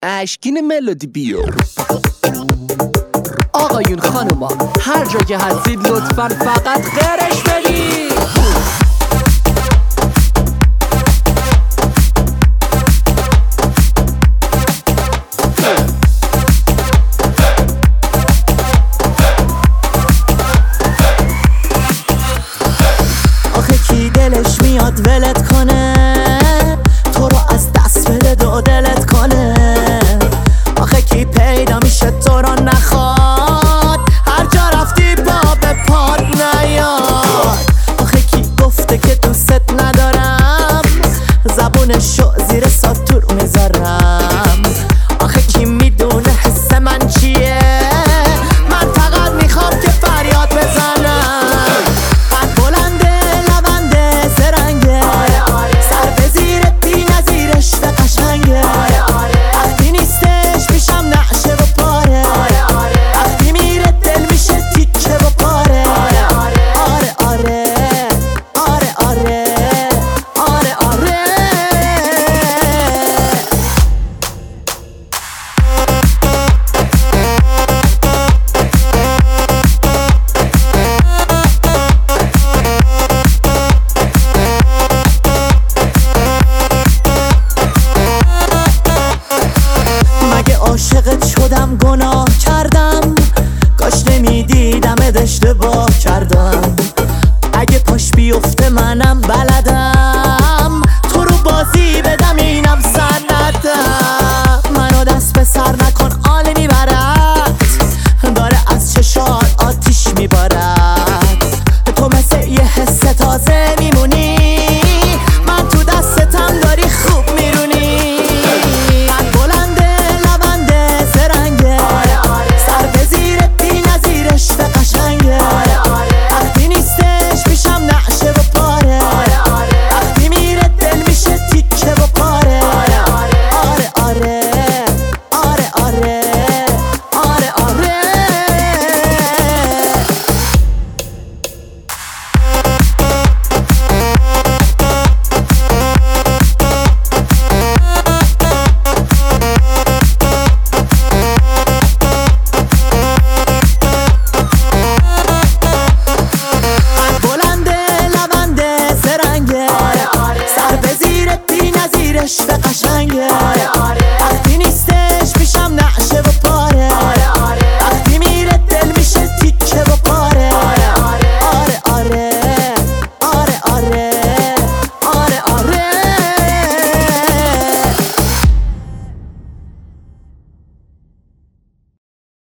اشکین ملودی بیار. آقایون خانوما هر جا که هستید لطفاً فقط غرش بدید. آخه کی دلش میاد ولت کنه، تو رو از دست بده و دلت کنه. آخه کی پیدا میشه تو رو نخواد، هر جا رفتی پا به پاد نیاد. آخه کی گفته که دوست ندارم، زبونشو زیر ساتور میذارم. آخه کی میدونه حس من چیه، من فقط میخوام که فریاد بزنم. قد بلنده لبنده زرنگه، سر به زیر بی نظیرش به قشنگه. وقتی نیستش میشم نعشه و پاره، وقتی میره دل میشه تیکه و پاره. آره آره آره آره آره آره. مگه عاشقت شدم گناه کردم، کاش نمیدیدم اشتباه کردم.